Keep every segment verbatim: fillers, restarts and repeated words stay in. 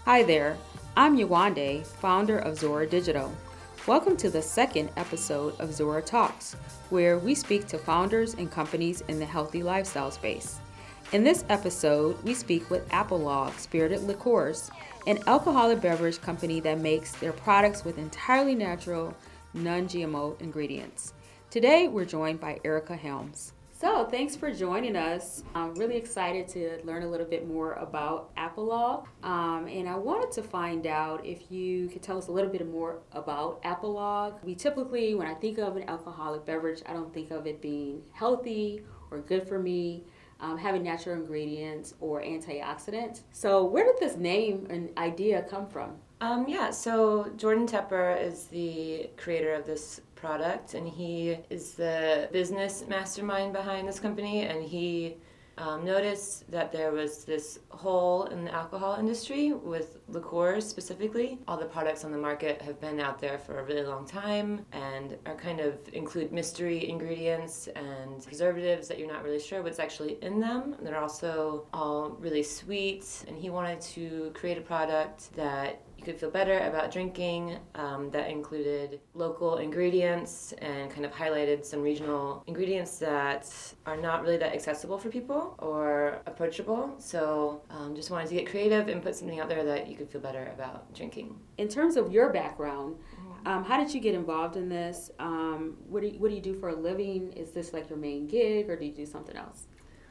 Hi there, I'm Yawande, founder of Zora Digital. Welcome to the second episode of Zora Talks, where we speak to founders and companies in the healthy lifestyle space. In this episode, we speak with Apolog Spirited Liqueurs, an alcoholic beverage company that makes their products with entirely natural, non-G M O ingredients. Today, we're joined by Erica Helms. So, thanks for joining us. I'm really excited to learn a little bit more about Apolog. Um, and I wanted to find out if you could tell us a little bit more about Apolog. We typically, when I think of an alcoholic beverage, I don't think of it being healthy or good for me, um, having natural ingredients or antioxidants. So, where did this name and idea come from? Um, yeah, so Jordan Tepper is the creator of this product, and he is the business mastermind behind this company, and he um, noticed that there was this hole in the alcohol industry with liqueurs specifically. All the products on the market have been out there for a really long time and are kind of include mystery ingredients and preservatives that you're not really sure what's actually in them. They're also all really sweet, and he wanted to create a product that you could feel better about drinking, um, that included local ingredients and kind of highlighted some regional ingredients that are not really that accessible for people or approachable. So um, just wanted to get creative and put something out there that you could feel better about drinking. In terms of your background, um, how did you get involved in this? Um, what, do you, what do you do for a living? Is this like your main gig, or do you do something else?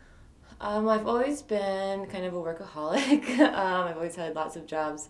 Um, I've always been kind of a workaholic. um, I've always had lots of jobs.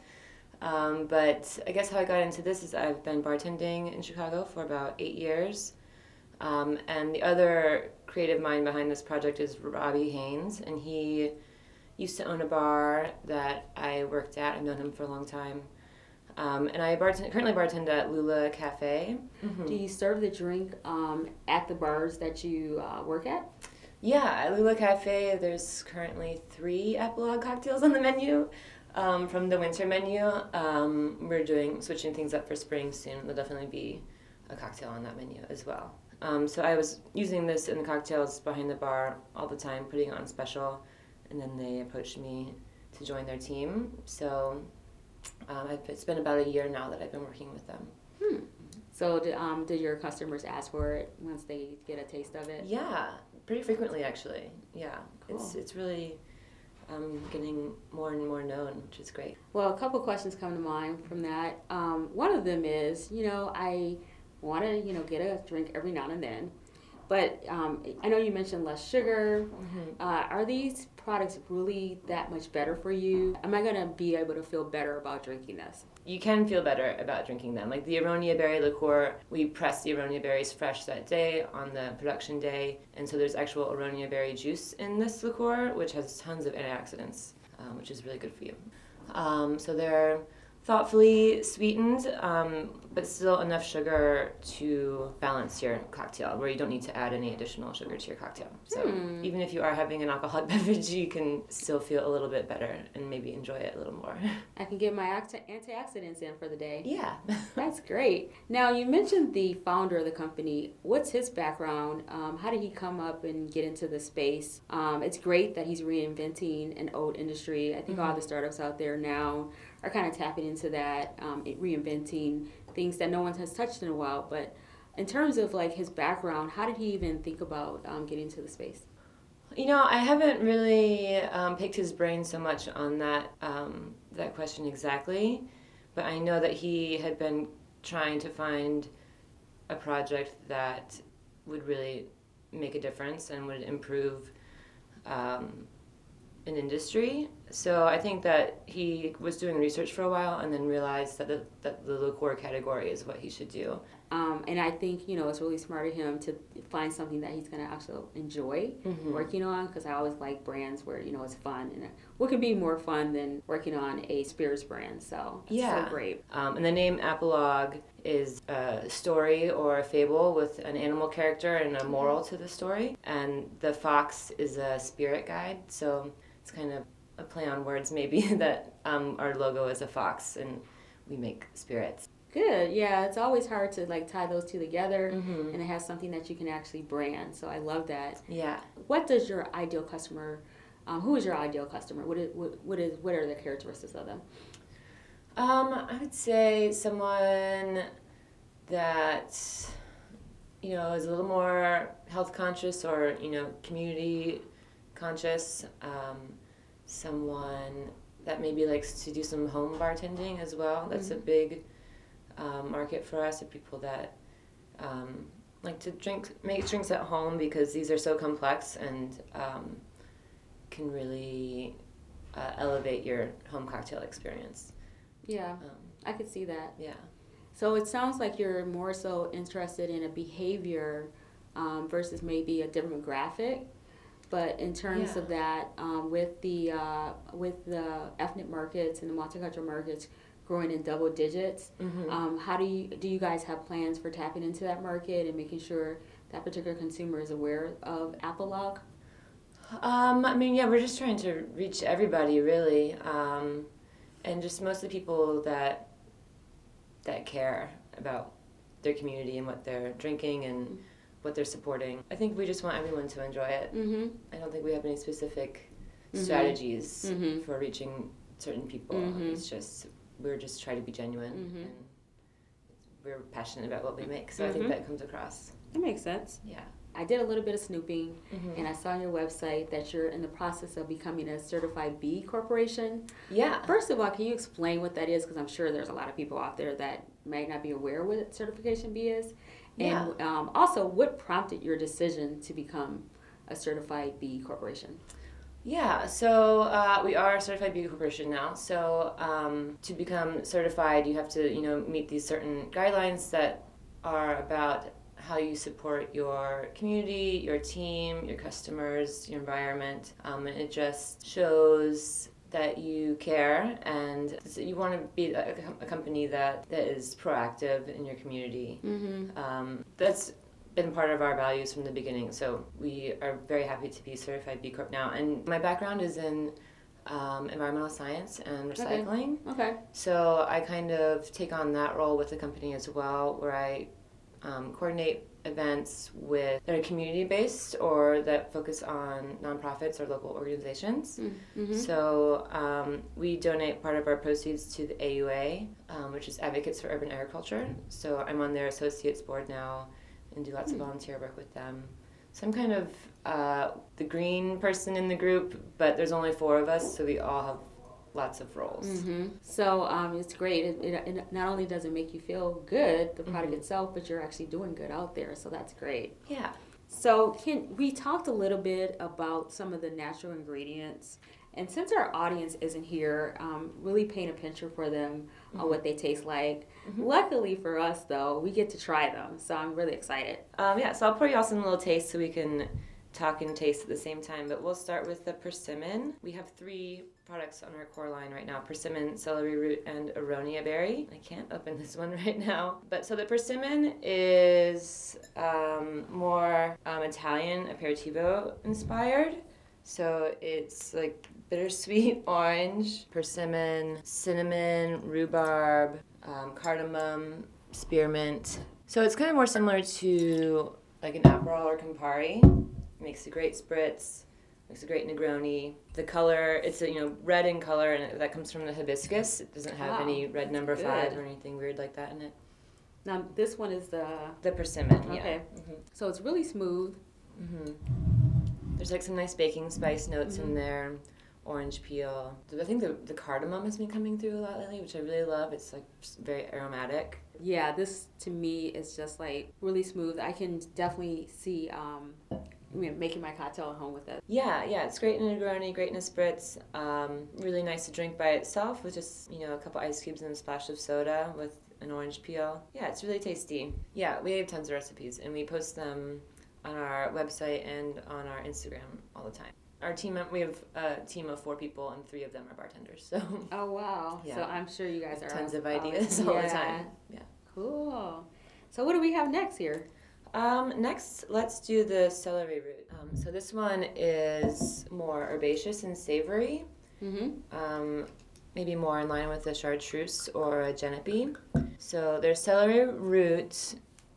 Um, but I guess how I got into this is I've been bartending in Chicago for about eight years. Um, and the other creative mind behind this project is Robbie Haynes, and he used to own a bar that I worked at. I've known him for a long time. Um, and I bartend, currently bartend at Lula Cafe. Mm-hmm. Do you serve the drink um, at the bars that you uh, work at? Yeah, at Lula Cafe, there's currently three Apolog cocktails on the menu. Um, from the winter menu, um, we're doing switching things up for spring soon. There'll definitely be a cocktail on that menu as well. Um, so I was using this in the cocktails behind the bar all the time, putting it on special, and then they approached me to join their team. So um, I've, it's been about a year now that I've been working with them. Hmm. So did, um, did your customers ask for it once they get a taste of it? Yeah, pretty frequently actually. Yeah, cool. it's it's really. Um, getting more and more known, which is great. Well, a couple questions come to mind from that. Um, one of them is, you know, I want to, you know, get a drink every now and then, but um, I know you mentioned less sugar. Mm-hmm. Uh, are these products really that much better for you? Am I going to be able to feel better about drinking this? You can feel better about drinking them. Like the Aronia berry liqueur, we press the Aronia berries fresh that day on the production day, and so there's actual Aronia berry juice in this liqueur, which has tons of antioxidants, um, which is really good for you. Um, so they're thoughtfully sweetened, um, but still enough sugar to balance your cocktail, where you don't need to add any additional sugar to your cocktail. So hmm. even if you are having an alcoholic beverage, you can still feel a little bit better and maybe enjoy it a little more. I can get my antioxidants in for the day. Yeah. That's great. Now, you mentioned the founder of the company. What's his background? Um, how did he come up and get into the space? Um, it's great that he's reinventing an old industry. I think mm-hmm. all the startups out there now are kind of tapping into that, um, reinventing things that no one has touched in a while. But in terms of like his background, how did he even think about um, getting into the space? You know, I haven't really um, picked his brain so much on that um, that question exactly, but I know that he had been trying to find a project that would really make a difference and would improve um, an industry. So I think that he was doing research for a while and then realized that the, that the liqueur category is what he should do. Um, and I think, you know, it's really smart of him to find something that he's going to actually enjoy mm-hmm. working on, because I always like brands where, you know, it's fun. And what can be more fun than working on a spirits brand? So it's yeah. so great. Um, and the name Apolog is a story or a fable with an animal character and a moral to the story. And the fox is a spirit guide. So it's kind of a play on words maybe that um, our logo is a fox and we make spirits. Good. Yeah, it's always hard to like tie those two together mm-hmm. and it has something that you can actually brand. So I love that. Yeah. What does your ideal customer, um, who is your ideal customer? What is, what, what is what are the characteristics of them? Um, I would say someone that, you know, is a little more health conscious or, you know, community conscious. Um, someone that maybe likes to do some home bartending as well. That's mm-hmm. a big um, market for us, of people that um, like to drink, make drinks at home, because these are so complex and um, can really uh, elevate your home cocktail experience. Yeah, um, I could see that. Yeah. So it sounds like you're more so interested in a behavior um, versus maybe a demographic. But in terms yeah. of that, um, with the uh, with the ethnic markets and the multicultural markets growing in double digits, mm-hmm. um, how do you do you guys have plans for tapping into that market and making sure that particular consumer is aware of Apolog? Um, I mean, yeah, we're just trying to reach everybody, really, um, and just mostly people that that care about their community and what they're drinking and mm-hmm. what they're supporting. I think we just want everyone to enjoy it. Mm-hmm. I don't think we have any specific mm-hmm. strategies mm-hmm. for reaching certain people. Mm-hmm. It's just, we're just trying to be genuine mm-hmm. and we're passionate about what we make. So mm-hmm. I think that comes across. That makes sense. Yeah. I did a little bit of snooping, mm-hmm. and I saw on your website that you're in the process of becoming a certified B Corporation. Yeah. First of all, can you explain what that is? Because I'm sure there's a lot of people out there that might not be aware what certification B is. And yeah. um, also, what prompted your decision to become a certified B Corporation? Yeah, so uh, we are a certified B Corporation now. So um, to become certified, you have to, you know, meet these certain guidelines that are about how you support your community, your team, your customers, your environment. Um, and it just shows that you care and you want to be a, a company that, that is proactive in your community. Mm-hmm. Um, that's been part of our values from the beginning. So we are very happy to be certified B Corp now. And my background is in um, environmental science and recycling. Okay. okay. So I kind of take on that role with the company as well, where I Um, coordinate events with that are community-based or that focus on nonprofits or local organizations. Mm-hmm. So um, we donate part of our proceeds to the A U A, um, which is Advocates for Urban Agriculture. So I'm on their associates board now and do lots mm-hmm. of volunteer work with them. So I'm kind of uh, the green person in the group, but there's only four of us, so we all have lots of roles. Mm-hmm. So um, it's great. It, it, it not only does it make you feel good, the product mm-hmm. itself, but you're actually doing good out there. So that's great. Yeah. So can we talked a little bit about some of the natural ingredients, and since our audience isn't here, um, really paint a picture for them mm-hmm. on what they taste like. Mm-hmm. Luckily for us, though, we get to try them, so I'm really excited. Um, yeah. So I'll pour you all some little taste so we can talk and taste at the same time, but we'll start with the persimmon. We have three products on our core line right now: persimmon, celery root, and aronia berry. I can't open this one right now, but so the persimmon is um, more um, Italian aperitivo inspired. So it's like bittersweet orange, persimmon, cinnamon, rhubarb, um, cardamom, spearmint. So it's kind of more similar to like an Aperol or Campari. Makes a great spritz, makes a great Negroni. The color, it's a, you know, red in color, and that comes from the hibiscus. It doesn't have wow, any red number good. five or anything weird like that in it. Now this one is the the persimmon. Okay, yeah. mm-hmm. So it's really smooth. Mm-hmm. There's like some nice baking spice notes mm-hmm. in there, orange peel. I think the the cardamom has been coming through a lot lately, which I really love. It's like very aromatic. Yeah, this to me is just like really smooth. I can definitely see um, making my cocktail at home with it. Yeah, yeah, it's great in a Negroni, great in a spritz. Um, really nice to drink by itself with just, you know, a couple ice cubes and a splash of soda with an orange peel. Yeah, it's really tasty. Yeah, we have tons of recipes, and we post them on our website and on our Instagram all the time. Our team, we have a team of four people, and three of them are bartenders. So. Oh wow! Yeah. So I'm sure you guys are tons of ideas all, all yeah. the time. Yeah. Cool. So what do we have next here? Um, next, let's do the celery root. Um, so this one is more herbaceous and savory. Mm-hmm. Um, maybe more in line with a chartreuse or a genepi. So there's celery root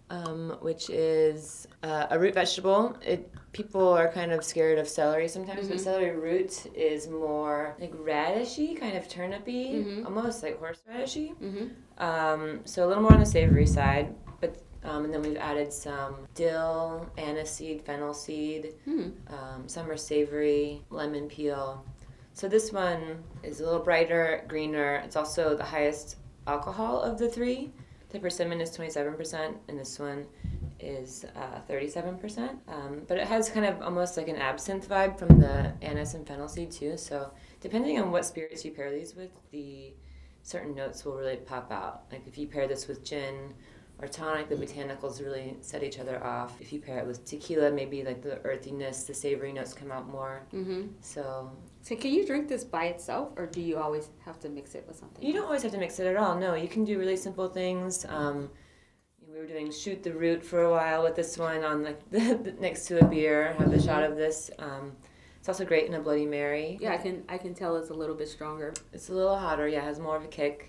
um, which is uh, a root vegetable. It people are kind of scared of celery sometimes, mm-hmm. but celery root is more like radishy, kind of turnipy, mm-hmm. almost like horseradishy. Mm-hmm. Um, so a little more on the savory side, but um, and then we've added some dill, anise seed, fennel seed. Mm. Um, some are savory, lemon peel. So this one is a little brighter, greener. It's also the highest alcohol of the three. The persimmon is twenty-seven percent, and this one is uh, thirty-seven percent. Um, but it has kind of almost like an absinthe vibe from the anise and fennel seed too. So depending on what spirits you pair these with, the certain notes will really pop out. Like if you pair this with gin or tonic, the botanicals really set each other off. If you pair it with tequila, maybe like the earthiness, the savory notes come out more. Mm-hmm. So, so can you drink this by itself, or do you always have to mix it with something You else? Don't always have to mix it at all. No, you can do really simple things. Um, we were doing shoot the root for a while with this one on like the, next to a beer. Have a shot of this. Um, it's also great in a Bloody Mary. Yeah, I can I can tell it's a little bit stronger. It's a little hotter. Yeah, it has more of a kick.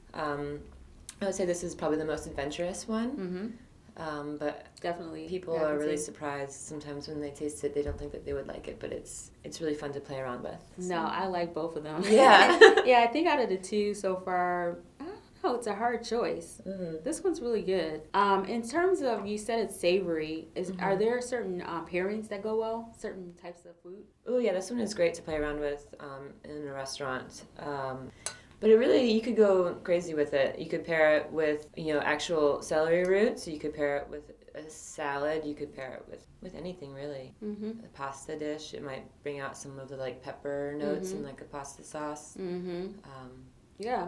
Um, I would say this is probably the most adventurous one, mm-hmm. um, but definitely people yeah, are really see. surprised sometimes when they taste it. They don't think that they would like it, but it's it's really fun to play around with. So. No, I like both of them. Yeah, yeah. I think out of the two so far, I don't know. It's a hard choice. Mm-hmm. This one's really good. Um, in terms of you said it's savory. Is mm-hmm. are there certain uh, pairings that go well? Certain types of food? Oh yeah, this one is great to play around with um, in a restaurant. Um, But it really, you could go crazy with it. You could pair it with, you know, actual celery roots. You could pair it with a salad. You could pair it with, with anything, really. Mm-hmm. A pasta dish. It might bring out some of the, like, pepper notes mm-hmm. in, like, a pasta sauce. Mm-hmm. Um, yeah.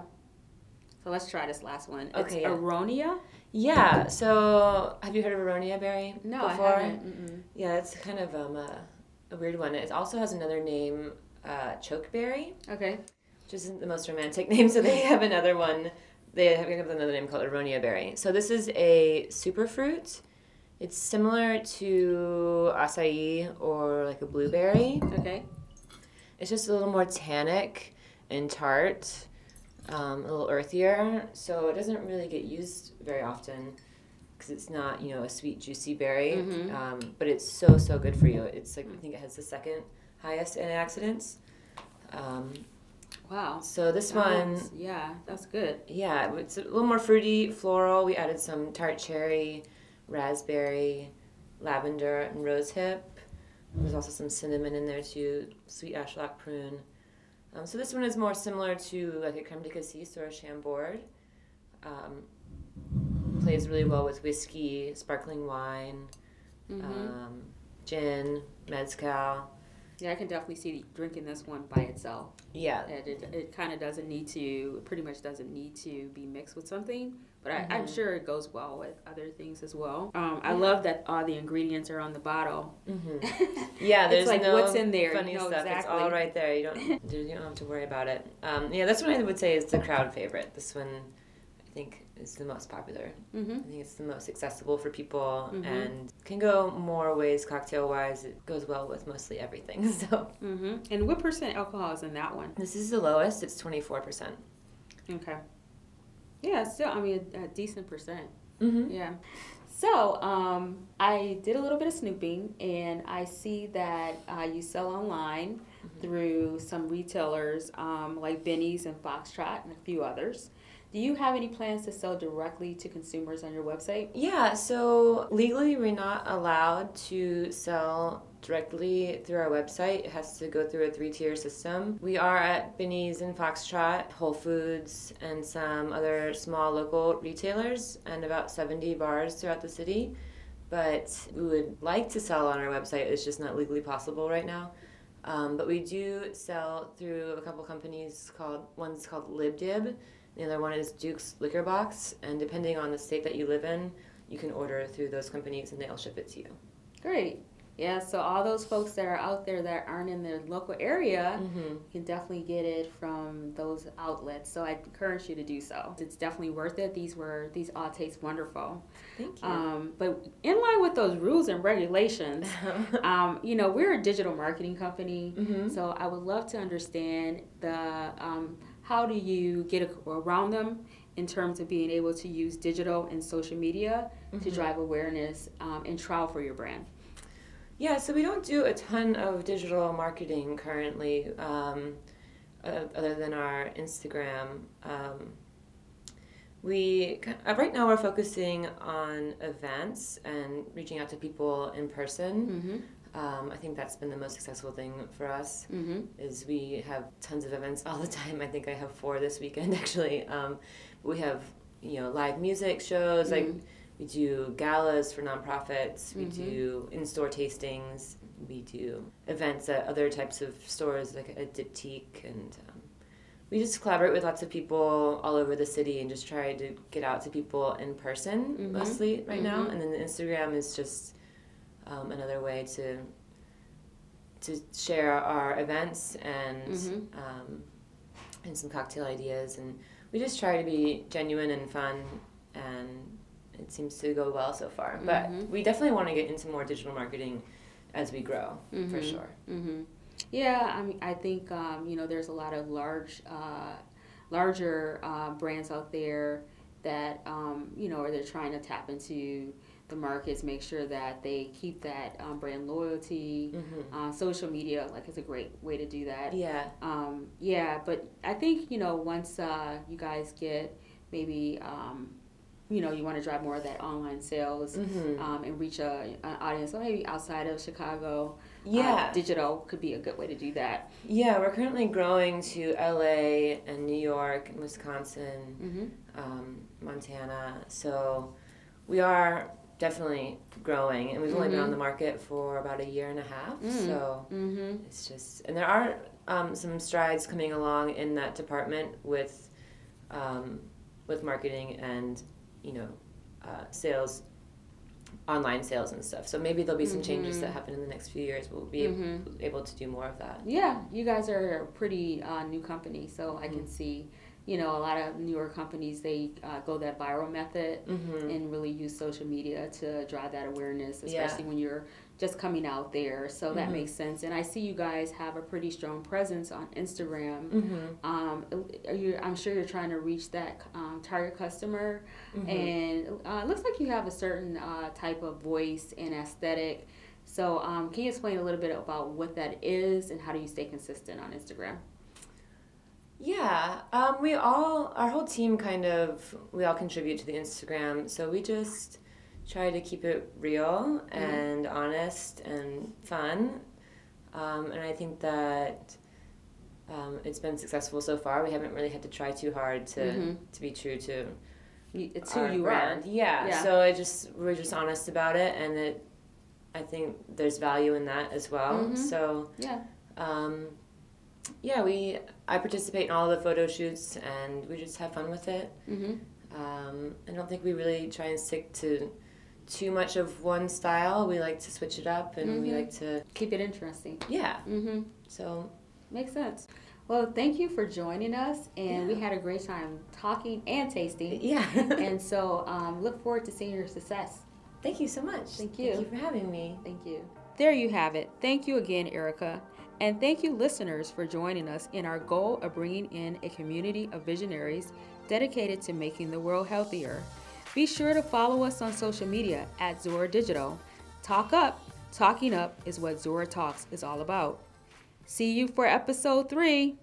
So let's try this last one. Okay, it's yeah. Aronia? Yeah. So have you heard of Aronia berry no, before? I haven't. Mm-mm. Yeah, it's kind of um, a, a weird one. It also has another name, uh, chokeberry. Okay. Which isn't the most romantic name, so they have another one. They have another name called Aronia berry. So this is a superfruit. It's similar to acai or like a blueberry. Okay. It's just a little more tannic and tart, um, a little earthier. So it doesn't really get used very often because it's not, you know, a sweet, juicy berry. Mm-hmm. Um, but it's so, so good for you. It's like, I think it has the second highest antioxidants. Um, Wow. So this one... Yeah, that's good. Yeah, it's a little more fruity, floral. We added some tart cherry, raspberry, lavender, and rosehip. There's also some cinnamon in there too, sweet ashlock prune. Um, so this one is more similar to like a creme de cassis or a chambord. Um, plays really well with whiskey, sparkling wine, mm-hmm. um, gin, mezcal. Yeah, I can definitely see drinking this one by itself. Yeah. It, it, it kind of doesn't need to, it pretty much doesn't need to be mixed with something, but mm-hmm. I, I'm sure it goes well with other things as well. Um, I yeah. love that all the ingredients are on the bottle. Mm-hmm. Yeah, there's it's like no what's in there. funny you know stuff. Exactly. It's all right there. You don't, you don't have to worry about it. Um, yeah, this one I would say is the crowd favorite. This one, I think, is the most popular. Mm-hmm. I think it's the most accessible for people mm-hmm. and can go more ways cocktail wise. It goes well with mostly everything. So. Mm-hmm. And what percent alcohol is in that one? This is the lowest. It's twenty-four percent. Okay. Yeah, still, I mean, a, a decent percent. Mm-hmm. Yeah. So, um, I did a little bit of snooping, and I see that uh, you sell online mm-hmm. through some retailers um, like Benny's and Foxtrot and a few others. Do you have any plans to sell directly to consumers on your website? Yeah, so legally we're not allowed to sell directly through our website. It has to go through a three-tier system. We are at Benny's and Foxtrot, Whole Foods, and some other small local retailers, and about seventy bars throughout the city. But we would like to sell on our website. It's just not legally possible right now. Um, but we do sell through a couple companies called, one's called LibDib. The other one is Duke's Liquor Box, and depending on the state that you live in, you can order through those companies and they'll ship it to you. Great. Yeah, so all those folks that are out there that aren't in the local area mm-hmm. can definitely get it from those outlets. So I encourage you to do so. It's definitely worth it. These were these all taste wonderful. Thank you. Um, but in line with those rules and regulations, um, you know, we're a digital marketing company, mm-hmm. so I would love to understand the um, how do you get around them, in terms of being able to use digital and social media mm-hmm. to drive awareness um, and trial for your brand? Yeah, so we don't do a ton of digital marketing currently, um, uh, other than our Instagram. Um, we uh, right now we're focusing on events and reaching out to people in person. Mm-hmm. Um, I think that's been the most successful thing for us. Mm-hmm. Is we have tons of events all the time. I think I have four this weekend actually. Um, we have you know live music shows mm-hmm. like. We do galas for nonprofits. We mm-hmm. do in-store tastings. We do events at other types of stores like a Diptyque, and um, we just collaborate with lots of people all over the city and just try to get out to people in person mm-hmm. mostly right mm-hmm. now. And then the Instagram is just um, another way to to share our events and mm-hmm. um, and some cocktail ideas. And we just try to be genuine and fun, and it seems to go well so far. Mm-hmm. But we definitely want to get into more digital marketing as we grow, mm-hmm. for sure. Mm-hmm. Yeah, I mean, I think um, you know there's a lot of large, uh, larger uh, brands out there that um, you know, or they're trying to tap into the markets, make sure that they keep that um, brand loyalty. Mm-hmm. Uh, social media, like, is a great way to do that. Yeah. Um, yeah, but I think you know once uh, you guys get maybe. Um, you know, you want to drive more of that online sales mm-hmm. um, and reach a, an audience, so maybe outside of Chicago. Yeah. Uh, digital could be a good way to do that. Yeah, we're currently growing to L A and New York and Wisconsin, mm-hmm. um, Montana. So we are definitely growing, and we've mm-hmm. only been on the market for about a year and a half. Mm-hmm. So mm-hmm. it's just, and there are um, some strides coming along in that department with, um, with marketing and you know, uh, sales, online sales and stuff. So maybe there'll be some mm-hmm. changes that happen in the next few years. We'll be mm-hmm. able, able to do more of that. Yeah, you guys are a pretty uh, new company, so mm-hmm. I can see, you know, a lot of newer companies, they uh, go that viral method mm-hmm. and really use social media to drive that awareness, especially yeah. when you're just coming out there. So mm-hmm. that makes sense. And I see you guys have a pretty strong presence on Instagram. Mm-hmm. Um, are you, I'm sure you're trying to reach that um, target customer. Mm-hmm. And uh, it looks like you have a certain uh, type of voice and aesthetic. So um, can you explain a little bit about what that is and how do you stay consistent on Instagram? Yeah, um, we all, our whole team kind of, we all contribute to the Instagram. So we just try to keep it real and mm-hmm. honest and fun. Um, and I think that um, it's been successful so far. We haven't really had to try too hard to mm-hmm. to be true to it's who our you brand. are. Yeah. yeah. So I just we're just honest about it, and it I think there's value in that as well. Mm-hmm. So yeah. Um, yeah, we I participate in all the photo shoots, and we just have fun with it. Mm-hmm. Um, I don't think we really try and stick to too much of one style. We like to switch it up, and mm-hmm. we like to keep it interesting. Yeah. Mm-hmm. So makes sense. Well, thank you for joining us, and yeah. we had a great time talking and tasting. Yeah. And so um, look forward to seeing your success. Thank you so much. Thank you. Thank you for having me. Thank you. There you have it. Thank you again, Erica. And thank you, listeners, for joining us in our goal of bringing in a community of visionaries dedicated to making the world healthier. Be sure to follow us on social media at Zora Digital. Talk up. Talking up is what Zora Talks is all about. See you for episode three.